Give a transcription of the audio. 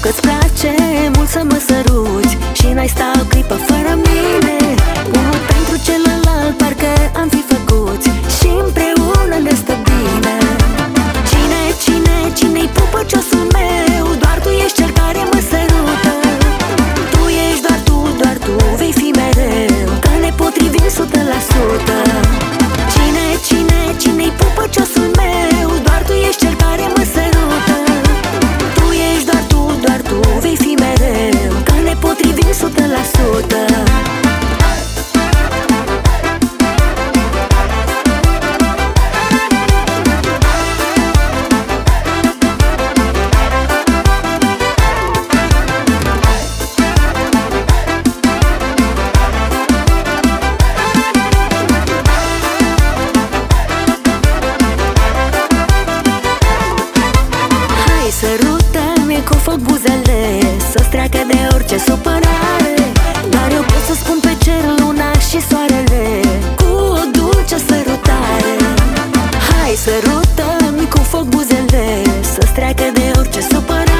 că-ți place mult să mă săruți și n-ai sta o clipă fără mine. Unul pentru celălalt parcă am fi făcuți și împreună ne stă bine. Cine-i pupăciosul meu? Doar tu ești cel care mă sărută. Tu ești doar tu vei fi mereu, că ne potrivim 100%. Cine-i pupăciosul meu? Doar tu ești cel care mă sărută. Tu ești doar tu vei fi mereu, că ne potrivim 100%. Sărută-mi cu foc buzele, să-ți treacă de orice supărare. Doar eu pot să spun pe cer luna și soarele cu o dulce sărutare. Hai, sărută-mi cu foc buzele, să-ți treacă de orice supărare.